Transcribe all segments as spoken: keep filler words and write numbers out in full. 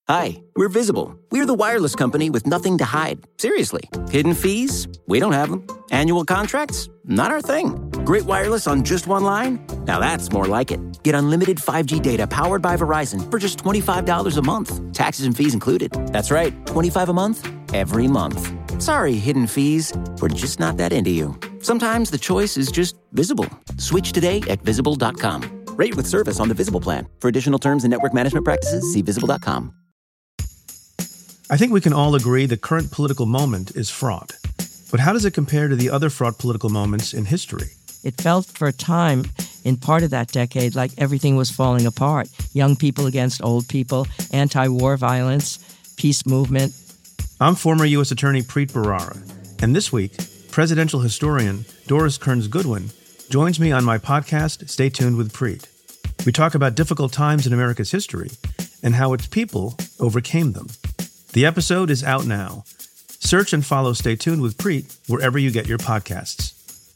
Hi, we're Visible. We're the wireless company with nothing to hide. Seriously. Hidden fees? We don't have them. Annual contracts? Not our thing. Great wireless on just one line? Now that's more like it. Get unlimited five G data powered by Verizon for just twenty-five dollars a month. Taxes and fees included. That's right, twenty-five dollars a month, every month. Sorry, hidden fees. We're just not that into you. Sometimes the choice is just Visible. Switch today at visible dot com. Rate with service on the Visible plan. For additional terms and network management practices, see visible dot com. I think we can all agree the current political moment is fraught. But how does it compare to the other fraught political moments in history? It felt for a time, in part of that decade, like everything was falling apart. Young people against old people, anti-war violence, peace movement. I'm former U S Attorney Preet Bharara, and this week, presidential historian Doris Kearns Goodwin joins me on my podcast, Stay Tuned with Preet. We talk about difficult times in America's history and how its people overcame them. The episode is out now. Search and follow Stay Tuned with Preet wherever you get your podcasts.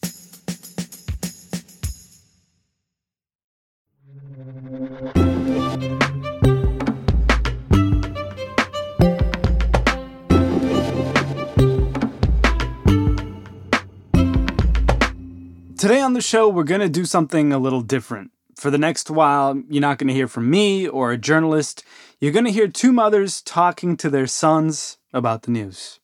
Today on the show, we're going to do something a little different. For the next while, you're not going to hear from me or a journalist. You're going to hear two mothers talking to their sons about the news.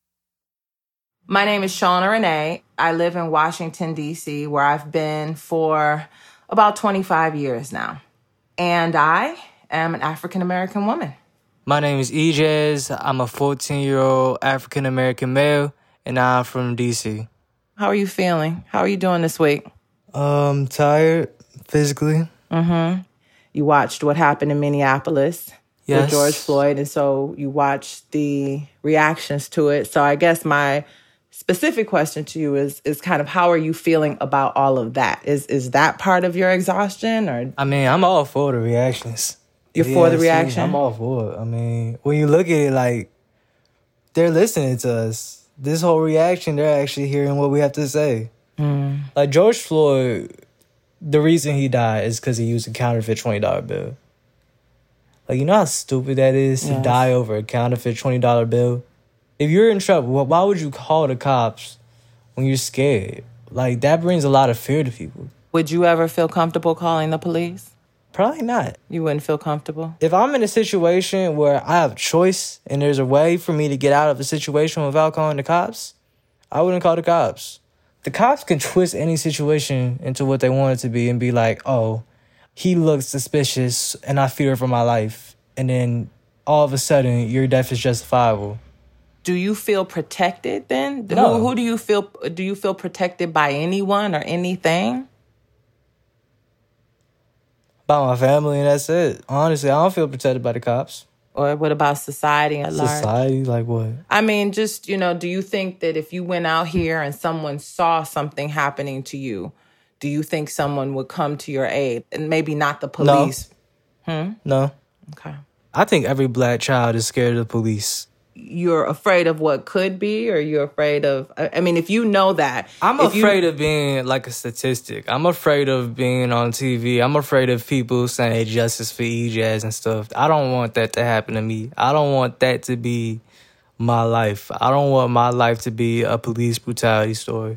My name is Shauna Renee. I live in Washington, D C, where I've been for about twenty-five years now. And I am an African-American woman. My name is Ijaz. I'm a fourteen-year-old African-American male, and I'm from D C. How are you feeling? How are you doing this week? Um, tired, physically. Mm-hmm. You watched what happened in Minneapolis yes. with George Floyd, and so you watched the reactions to it. So I guess my specific question to you is is kind of how are you feeling about all of that? Is is that part of your exhaustion? Or I mean, I'm all for the reactions. You're yeah, for the reaction? I'm all for it. I mean, when you look at it, like, they're listening to us. This whole reaction, they're actually hearing what we have to say. Mm. Like, George Floyd, the reason he died is because he used a counterfeit twenty dollar bill. Like, you know how stupid that is yes. to die over a counterfeit twenty dollar bill? If you're in trouble, why would you call the cops when you're scared? Like, that brings a lot of fear to people. Would you ever feel comfortable calling the police? Probably not. You wouldn't feel comfortable? If I'm in a situation where I have a choice and there's a way for me to get out of a situation without calling the cops, I wouldn't call the cops. The cops can twist any situation into what they want it to be and be like, oh, he looks suspicious and I fear for my life. And then all of a sudden, your death is justifiable. Do you feel protected then? No. Who, who do you feel, do you feel protected by anyone or anything? About my family, and that's it. Honestly, I don't feel protected by the cops. Or what about society at large? Society? Like what? I mean, just, you know, do you think that if you went out here and someone saw something happening to you, do you think someone would come to your aid? And maybe not the police? No. Hmm? No. Okay. I think every black child is scared of the police. You're afraid of what could be, or you're afraid of... I mean, if you know that... I'm if afraid you, of being like a statistic. I'm afraid of being on T V. I'm afraid of people saying justice for Ijaz and stuff. I don't want that to happen to me. I don't want that to be my life. I don't want my life to be a police brutality story.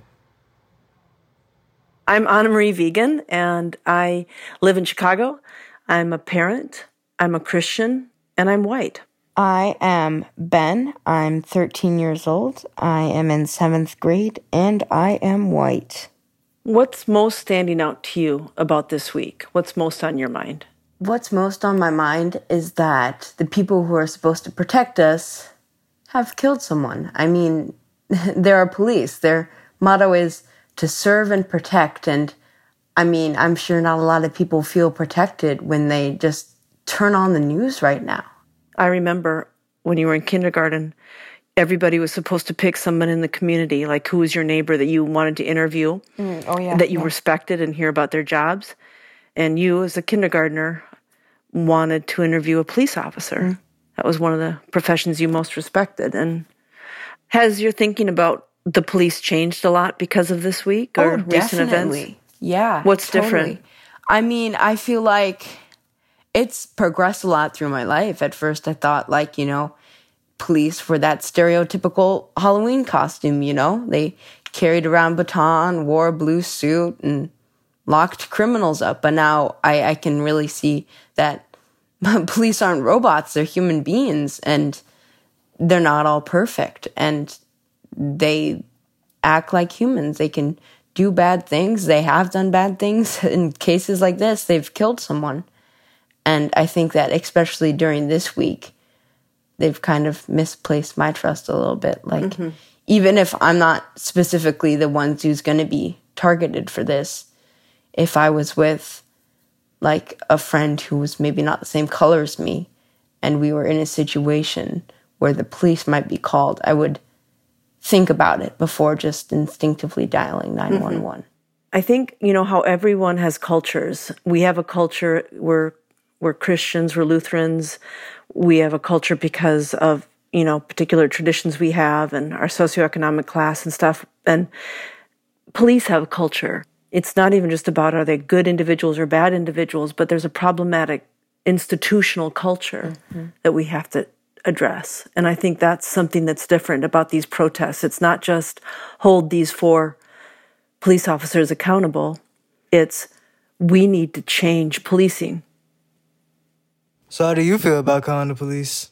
I'm Anna Marie Vegan, and I live in Chicago. I'm a parent, I'm a Christian, and I'm white. I am Ben. I'm thirteen years old. I am in seventh grade, and I am white. What's most standing out to you about this week? What's most on your mind? What's most on my mind is that the people who are supposed to protect us have killed someone. I mean, there are police. Their motto is to serve and protect, and I mean, I'm sure not a lot of people feel protected when they just turn on the news right now. I remember when you were in kindergarten, everybody was supposed to pick someone in the community, like who was your neighbor that you wanted to interview, mm, oh yeah, that you yeah. respected and hear about their jobs. And you, as a kindergartner, wanted to interview a police officer. Mm. That was one of the professions you most respected. And has your thinking about the police changed a lot because of this week or oh, recent definitely. events? Yeah. What's totally. different? I mean, I feel like it's progressed a lot through my life. At first, I thought, like, you know, police were that stereotypical Halloween costume, you know? They carried around a baton, wore a blue suit, and locked criminals up. But now I, I can really see that police aren't robots. They're human beings, and they're not all perfect. And they act like humans. They can do bad things. They have done bad things. In cases like this, they've killed someone. And I think that especially during this week, they've kind of misplaced my trust a little bit. Like, mm-hmm. even if I'm not specifically the one who's going to be targeted for this, if I was with, like, a friend who was maybe not the same color as me, and we were in a situation where the police might be called, I would think about it before just instinctively dialing nine one one. Mm-hmm. I think, you know, how everyone has cultures. We have a culture, we're, we're Christians, we're Lutherans. We have a culture because of, you know, particular traditions we have and our socioeconomic class and stuff. And police have a culture. It's not even just about are they good individuals or bad individuals, but there's a problematic institutional culture mm-hmm. that we have to address. And I think that's something that's different about these protests. It's not just hold these four police officers accountable. It's we need to change policing. So how do you feel about calling the police?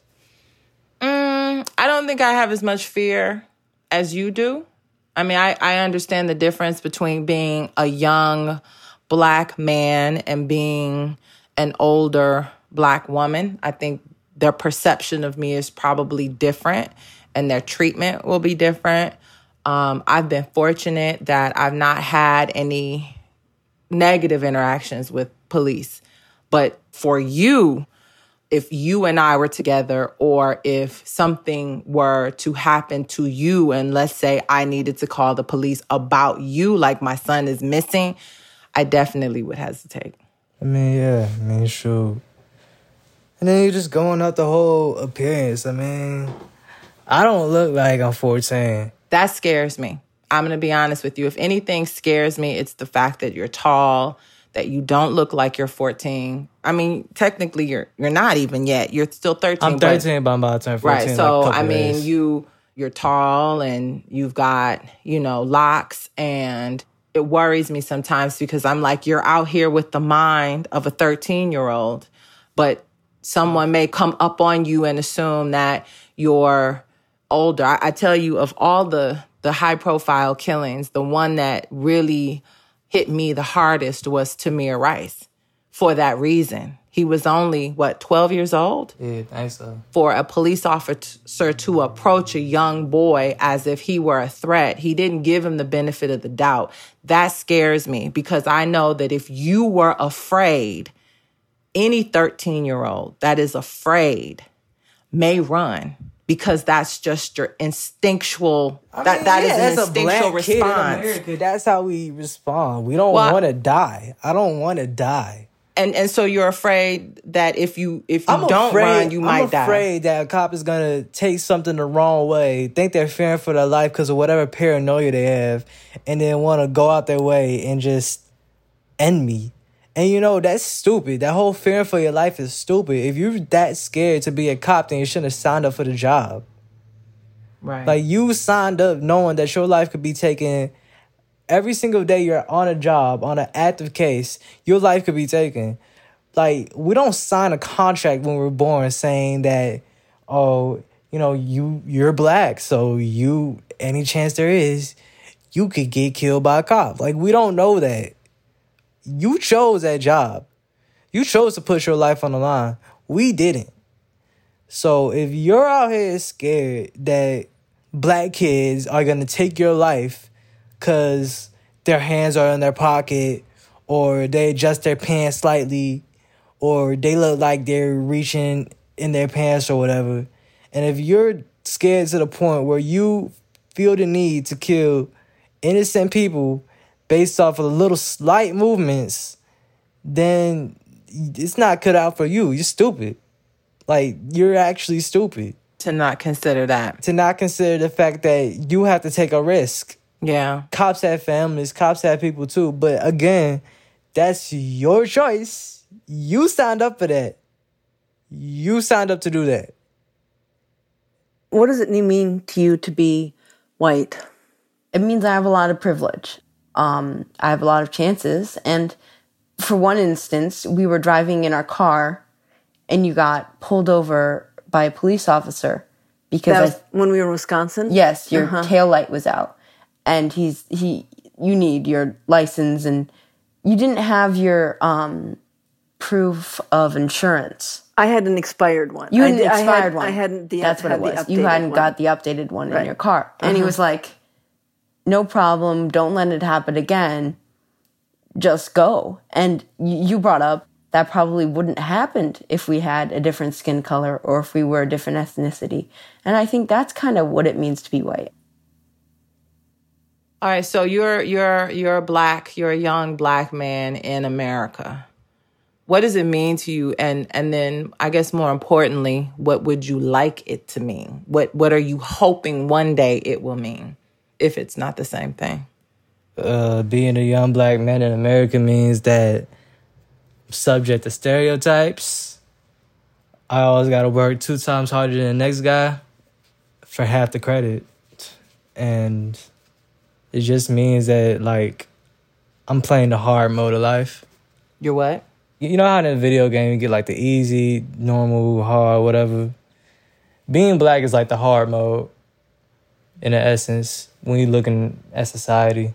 Mm, I don't think I have as much fear as you do. I mean, I, I understand the difference between being a young Black man and being an older Black woman. I think their perception of me is probably different and their treatment will be different. Um, I've been fortunate that I've not had any negative interactions with police. But for you, if you and I were together or if something were to happen to you and let's say I needed to call the police about you, like my son is missing, I definitely would hesitate. I mean, yeah, I mean, sure. And then you're just going up the whole appearance. I mean, I don't look like I'm fourteen. That scares me. I'm going to be honest with you. If anything scares me, it's the fact that you're tall, that you don't look like you're fourteen. I mean, technically, you're you're not even yet. You're still thirteen. I'm thirteen, but, but I'm about to turn fourteen. Right. So, like I mean, days. you, you're tall and you've got, you know, locks. And it worries me sometimes because I'm like, you're out here with the mind of a thirteen-year-old, but someone may come up on you and assume that you're older. I, I tell you, of all the, the high-profile killings, the one that really hit me the hardest was Tamir Rice for that reason. He was only, what, twelve years old? Yeah, I think so. For a police officer to approach a young boy as if he were a threat, he didn't give him the benefit of the doubt. That scares me because I know that if you were afraid, any thirteen-year-old that is afraid may run because that's just your instinctual, I that, mean, that yeah, is an instinctual response. America, that's how we respond. We don't well, want to die. I don't want to die. And and so you're afraid that if you if you I'm don't afraid, run, you might I'm die. I'm afraid that a cop is going to take something the wrong way, think they're fearing for their life because of whatever paranoia they have, and then want to go out their way and just end me. And, you know, that's stupid. That whole fearing for your life is stupid. If you're that scared to be a cop, then you shouldn't have signed up for the job. Right. Like, you signed up knowing that your life could be taken every single day you're on a job, on an active case, your life could be taken. Like, we don't sign a contract when we're born saying that, oh, you know, you, you're Black, so you, any chance there is, you could get killed by a cop. Like, we don't know that. You chose that job. You chose to put your life on the line. We didn't. So if you're out here scared that Black kids are going to take your life because their hands are in their pocket or they adjust their pants slightly or they look like they're reaching in their pants or whatever, and if you're scared to the point where you feel the need to kill innocent people based off of little slight movements, then it's not cut out for you. You're stupid. Like, you're actually stupid. To not consider that. To not consider the fact that you have to take a risk. Yeah. Cops have families. Cops have people too. But again, that's your choice. You signed up for that. You signed up to do that. What does it mean to you to be white? It means I have a lot of privilege. Um, I have a lot of chances. And for one instance, we were driving in our car and you got pulled over by a police officer because That was I, when we were in Wisconsin? yes, your Uh-huh. tail light was out. And he's he you need your license and you didn't have your um, proof of insurance. I had an expired one. You had I an did- I expired had- one. I hadn't the That's what had it the was. You updated hadn't one. got the updated one Right. in your car. And he Uh-huh. was like, no problem. Don't let it happen again. Just go. And y- you brought up that probably wouldn't have happened if we had a different skin color or if we were a different ethnicity. And I think that's kind of what it means to be white. All right, so you're you're you're a black, you're a young black man in America. What does it mean to you? And and then I guess more importantly, what would you like it to mean? What what are you hoping one day it will mean, if it's not the same thing? Uh, being a young black man in America means that I'm subject to stereotypes. I always got to work two times harder than the next guy for half the credit. And it just means that, like, I'm playing the hard mode of life. You're what? You know how in a video game you get, like, the easy, normal, hard, whatever? Being black is like the hard mode, in essence, when you're looking at society.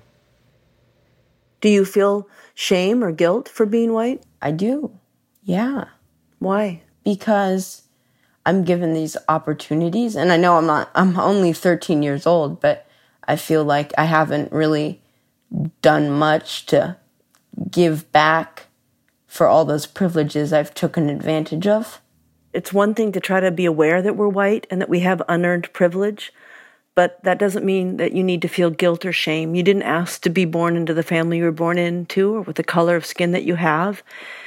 Do you feel shame or guilt for being white? I do. Yeah. Why? Because I'm given these opportunities. And I know I'm not, I'm only thirteen years old, but I feel like I haven't really done much to give back for all those privileges I've taken advantage of. It's one thing to try to be aware that we're white and that we have unearned privilege, but that doesn't mean that you need to feel guilt or shame. You didn't ask to be born into the family you were born into or with the color of skin that you have.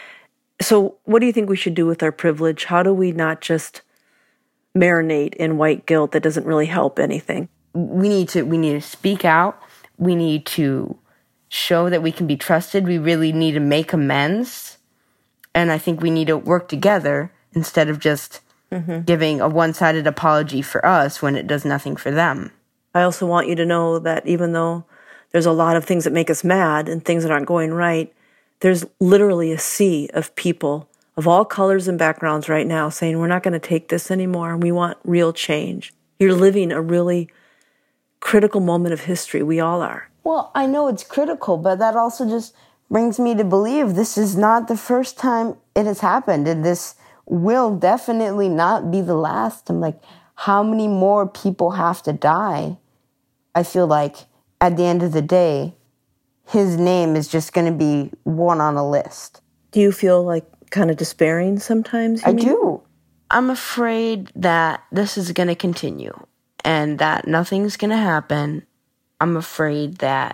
So what do you think we should do with our privilege? How do we not just marinate in white guilt that doesn't really help anything? We need to we need to speak out. We need to show that we can be trusted. We really need to make amends. And I think we need to work together instead of just mm-hmm. giving a one-sided apology for us when it does nothing for them. I also want you to know that even though there's a lot of things that make us mad and things that aren't going right, there's literally a sea of people of all colors and backgrounds right now saying, we're not going to take this anymore and we want real change. You're living a really critical moment of history. We all are. Well, I know it's critical, but that also just brings me to believe this is not the first time it has happened, and this will definitely not be the last. I'm like, how many more people have to die? I feel like at the end of the day, his name is just going to be one on a list. Do you feel like kind of despairing sometimes? I mean? do. I'm afraid that this is going to continue and that nothing's going to happen. I'm afraid that,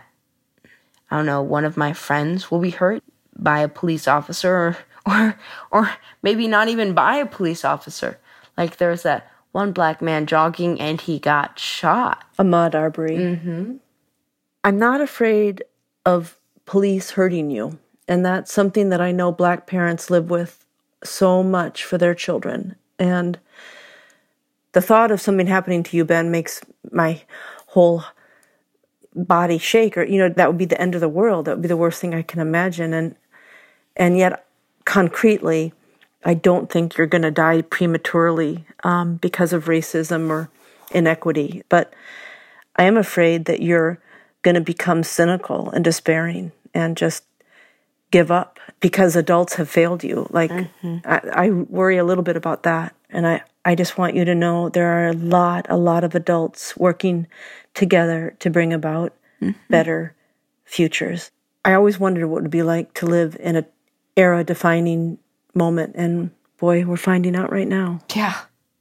I don't know, one of my friends will be hurt by a police officer or or, or maybe not even by a police officer. Like there's that one black man jogging and he got shot. Ahmaud Arbery. Mm-hmm. I'm not afraid of police hurting you. And that's something that I know black parents live with so much for their children. And the thought of something happening to you, Ben, makes my whole body shake. Or, you know, that would be the end of the world. That would be the worst thing I can imagine. And and yet, concretely, I don't think you're going to die prematurely um, because of racism or inequity. But I am afraid that you're going to become cynical and despairing and just give up because adults have failed you. Like, mm-hmm. I, I worry a little bit about that. And I, I just want you to know there are a lot, a lot of adults working together to bring about mm-hmm. better futures. I always wondered what it would be like to live in an era-defining moment. And boy, we're finding out right now. Yeah.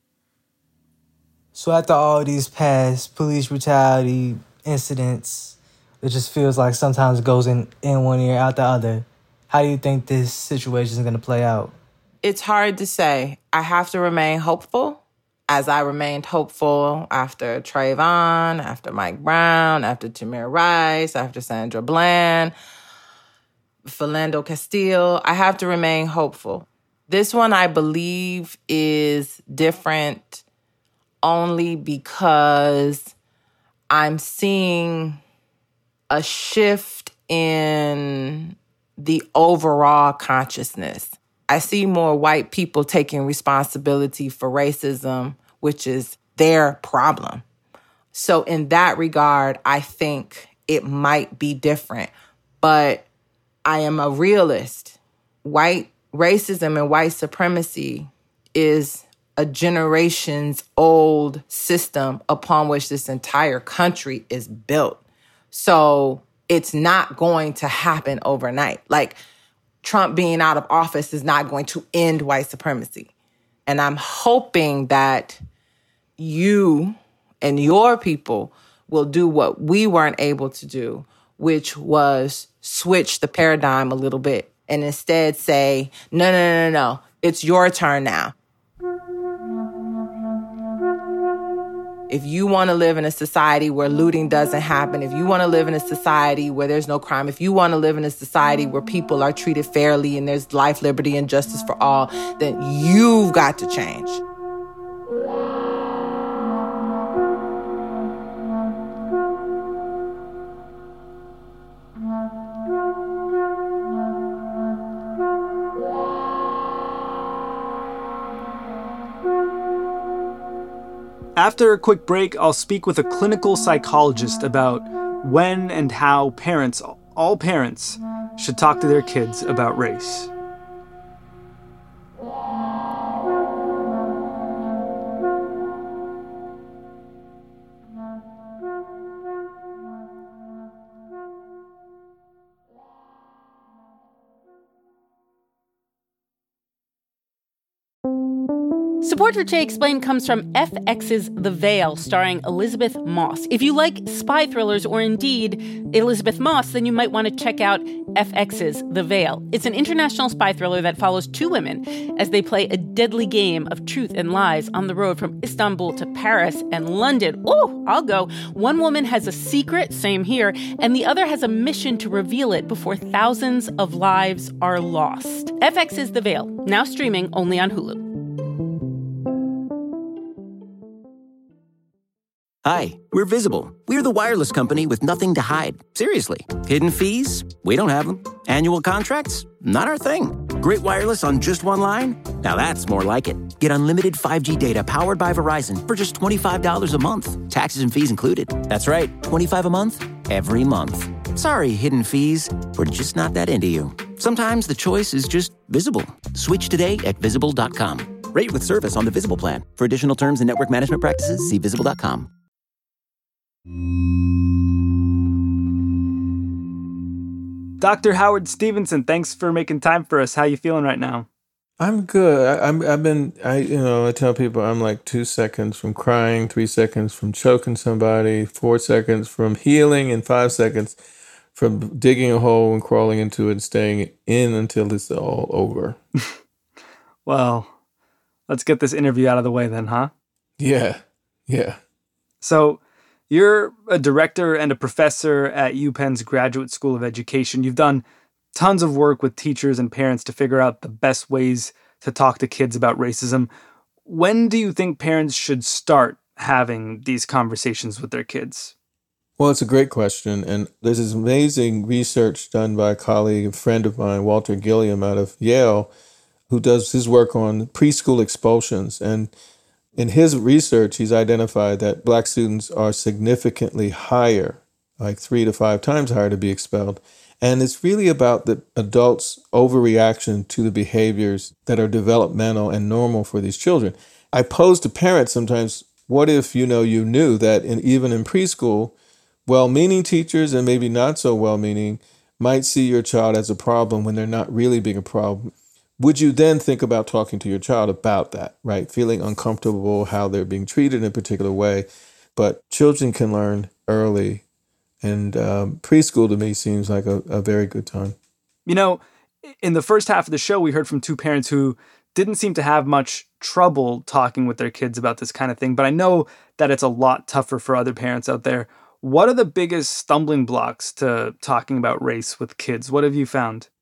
So after all these past police brutality incidents, it just feels like sometimes it goes in, in one ear, out the other. How do you think this situation is going to play out? It's hard to say. I have to remain hopeful, as I remained hopeful after Trayvon, after Mike Brown, after Tamir Rice, after Sandra Bland. Philando Castile. I have to remain hopeful. This one, I believe, is different only because I'm seeing a shift in the overall consciousness. I see more white people taking responsibility for racism, which is their problem. So in that regard, I think it might be different. But I am a realist. White racism and white supremacy is a generations old system upon which this entire country is built. So it's not going to happen overnight. Like, Trump being out of office is not going to end white supremacy. And I'm hoping that you and your people will do what we weren't able to do, which was switch the paradigm a little bit and instead say, no, no, no, no, no, it's your turn now. If you want to live in a society where looting doesn't happen, if you want to live in a society where there's no crime, if you want to live in a society where people are treated fairly and there's life, liberty, and justice for all, then you've got to change. After a quick break, I'll speak with a clinical psychologist about when and how parents, all parents, should talk to their kids about race. Support for Jay Explained comes from F X's The Veil, starring Elizabeth Moss. If you like spy thrillers or indeed Elizabeth Moss, then you might want to check out F X's The Veil. It's an international spy thriller that follows two women as they play a deadly game of truth and lies on the road from Istanbul to Paris and London. Oh, I'll go. One woman has a secret, same here, and the other has a mission to reveal it before thousands of lives are lost. F X's The Veil, now streaming only on Hulu. Hi, we're Visible. We're the wireless company with nothing to hide. Seriously. Hidden fees? We don't have them. Annual contracts? Not our thing. Great wireless on just one line? Now that's more like it. Get unlimited five G data powered by Verizon for just twenty-five dollars a month. Taxes and fees included. That's right, twenty-five dollars a month, every month. Sorry, hidden fees. We're just not that into you. Sometimes the choice is just Visible. Switch today at visible dot com. Rate with service on the Visible plan. For additional terms and network management practices, see visible dot com. Doctor Howard Stevenson, thanks for making time for us. How you feeling right now? I'm good. I, I'm. I've been. I. You know. I tell people I'm like two seconds from crying, three seconds from choking somebody, four seconds from healing, and five seconds from digging a hole and crawling into it and staying in until it's all over. Well, let's get this interview out of the way then, huh? Yeah. Yeah. So, you're a director and a professor at UPenn's Graduate School of Education. You've done tons of work with teachers and parents to figure out the best ways to talk to kids about racism. When do you think parents should start having these conversations with their kids? Well, it's a great question. And there's this amazing research done by a colleague, a friend of mine, Walter Gilliam out of Yale, who does his work on preschool expulsions. And in his research, he's identified that Black students are significantly higher, like three to five times higher to be expelled. And it's really about the adults' overreaction to the behaviors that are developmental and normal for these children. I pose to parents sometimes, what if, you know, you knew that in, even in preschool, well-meaning teachers and maybe not so well-meaning might see your child as a problem when they're not really being a problem. Would you then think about talking to your child about that, right? Feeling uncomfortable, how they're being treated in a particular way. But children can learn early. And um, preschool to me seems like a, a very good time. You know, in the first half of the show, we heard from two parents who didn't seem to have much trouble talking with their kids about this kind of thing. But I know that it's a lot tougher for other parents out there. What are the biggest stumbling blocks to talking about race with kids? What have you found?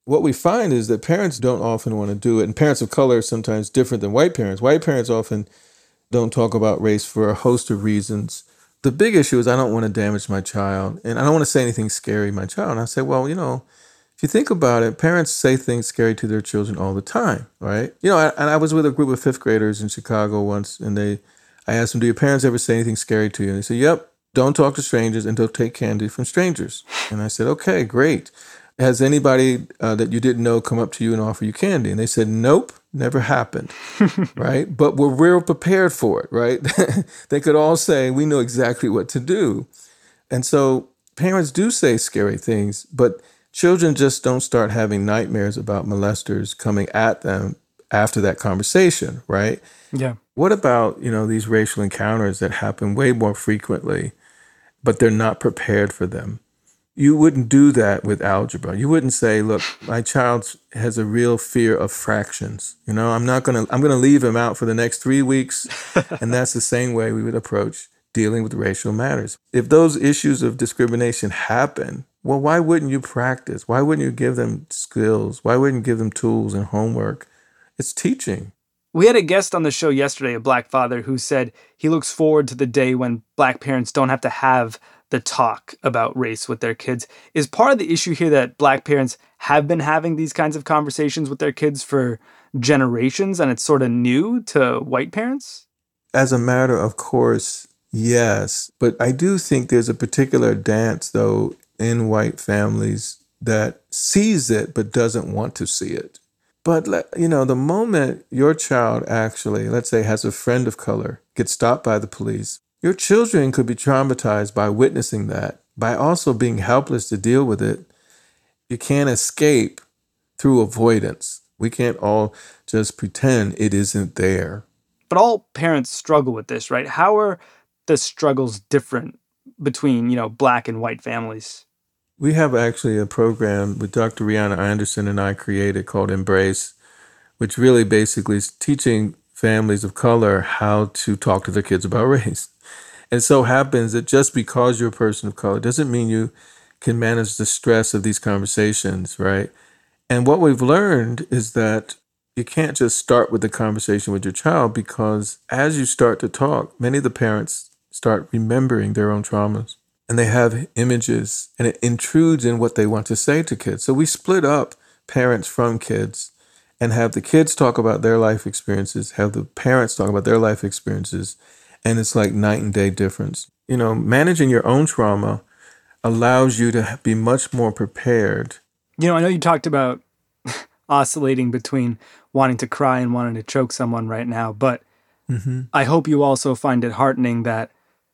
what we find is that parents don't often want to do it, and parents of color are sometimes different than white parents. White parents often don't talk about race for a host of reasons. The big issue is I don't want to damage my child, and I don't want to say anything scary to my child. And I say, well, you know, if you think about it, parents say things scary to their children all the time, right? You know, I, and I was with a group of fifth graders in Chicago once, and they, I asked them, do your parents ever say anything scary to you? And they said, yep, don't talk to strangers and don't take candy from strangers. And I said, okay, great. Has anybody uh, that you didn't know come up to you and offer you candy? And they said, nope, never happened, right? But we're real prepared for it, right? They could all say, we know exactly what to do. And so parents do say scary things, but children just don't start having nightmares about molesters coming at them after that conversation, right? Yeah. What about, you know, these racial encounters that happen way more frequently, but they're not prepared for them? You wouldn't do that with algebra. You wouldn't say, look, my child has a real fear of fractions. You know, I'm not going to, I'm going to leave him out for the next three weeks. And that's the same way we would approach dealing with racial matters. If those issues of discrimination happen, well, why wouldn't you practice? Why wouldn't you give them skills? Why wouldn't you give them tools and homework? It's teaching. We had a guest on the show yesterday, a Black father, who said he looks forward to the day when Black parents don't have to have the talk about race with their kids. Is part of the issue here that Black parents have been having these kinds of conversations with their kids for generations, and it's sort of new to white parents? As a matter of course, yes. But I do think there's a particular dance, though, in white families that sees it but doesn't want to see it. But, you know, the moment your child actually, let's say, has a friend of color, gets stopped by the police, your children could be traumatized by witnessing that, by also being helpless to deal with it. You can't escape through avoidance. We can't all just pretend it isn't there. But all parents struggle with this, right? How are the struggles different between, you know, Black and white families? We have actually a program with Doctor Rihanna Anderson and I created called Embrace, which really basically is teaching families of color how to talk to their kids about race. And it so happens that just because you're a person of color doesn't mean you can manage the stress of these conversations, right? And what we've learned is that you can't just start with the conversation with your child, because as you start to talk, many of the parents start remembering their own traumas. And they have images, and it intrudes in what they want to say to kids. So we split up parents from kids and have the kids talk about their life experiences, have the parents talk about their life experiences, and it's like night and day difference. You know, managing your own trauma allows you to be much more prepared. You know, I know you talked about oscillating between wanting to cry and wanting to choke someone right now, but mm-hmm. I hope you also find it heartening that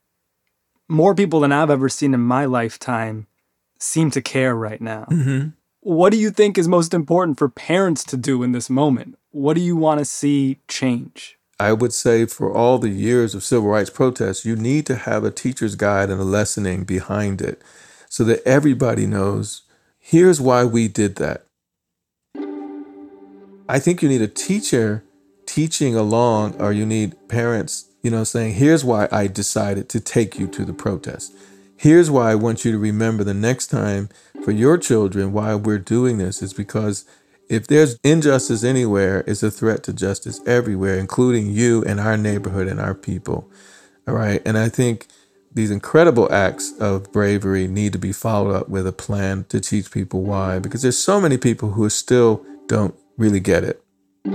more people than I've ever seen in my lifetime seem to care right now. Mm-hmm. What do you think is most important for parents to do in this moment? What do you want to see change? I would say for all the years of civil rights protests, you need to have a teacher's guide and a lessoning behind it so that everybody knows, here's why we did that. I think you need a teacher teaching along, or you need parents, you know, saying, here's why I decided to take you to the protest. Here's why I want you to remember the next time for your children why we're doing this is because if there's injustice anywhere, it's a threat to justice everywhere, including you and our neighborhood and our people. All right. And I think these incredible acts of bravery need to be followed up with a plan to teach people why, because there's so many people who still don't really get it.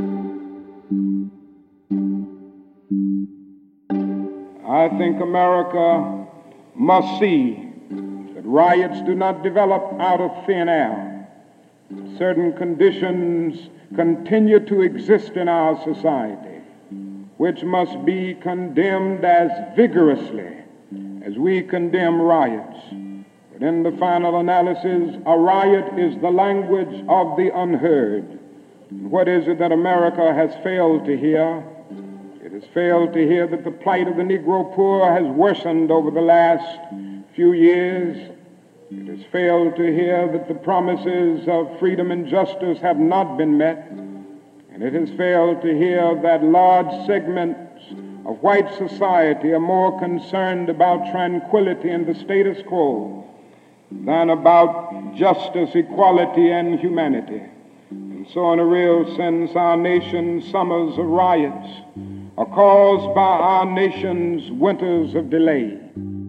I think America must see that riots do not develop out of thin air. Certain conditions continue to exist in our society, which must be condemned as vigorously as we condemn riots. But in the final analysis, a riot is the language of the unheard. What is it that America has failed to hear? It has failed to hear that the plight of the Negro poor has worsened over the last few years. It has failed to hear that the promises of freedom and justice have not been met. And it has failed to hear that large segments of white society are more concerned about tranquility and the status quo than about justice, equality, and humanity. And so, in a real sense, our nation's summers of riots are caused by our nation's winters of delay.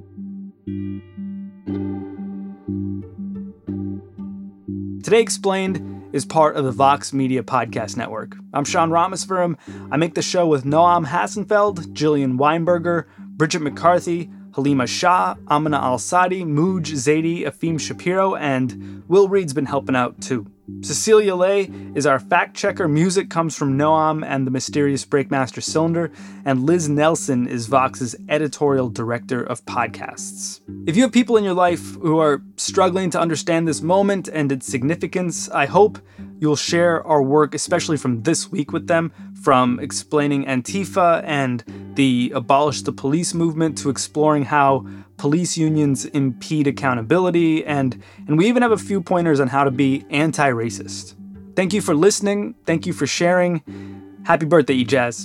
Today Explained is part of the Vox Media Podcast Network. I'm Sean Rameswaram. I make the show with Noam Hassenfeld, Jillian Weinberger, Bridget McCarthy, Halima Shah, Amina Al-Sadi, Mooj Zaidi, Afim Shapiro, and Will Reed's been helping out too. Cecilia Lay is our fact checker. Music comes from Noam and the Mysterious Breakmaster Cylinder, and Liz Nelson is Vox's editorial director of podcasts. If you have people in your life who are struggling to understand this moment and its significance, I hope you'll share our work, especially from this week, with them, from explaining Antifa and the Abolish the Police movement to exploring how police unions impede accountability, and, and we even have a few pointers on how to be anti-racist. Thank you for listening. Thank you for sharing. Happy birthday, Ijaz.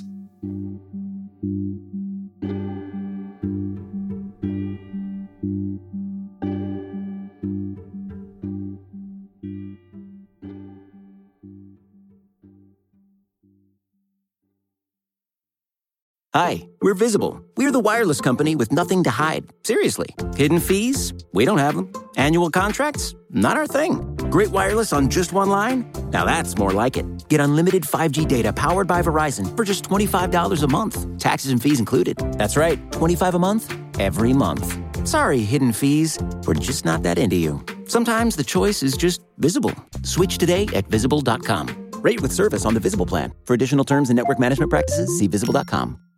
Hi, we're Visible. We're the wireless company with nothing to hide. Seriously. Hidden fees? We don't have them. Annual contracts? Not our thing. Great wireless on just one line? Now that's more like it. Get unlimited five G data powered by Verizon for just twenty-five dollars a month. Taxes and fees included. That's right, twenty-five dollars a month, every month. Sorry, hidden fees. We're just not that into you. Sometimes the choice is just Visible. Switch today at visible dot com. Rate with service on the Visible plan. For additional terms and network management practices, see visible dot com.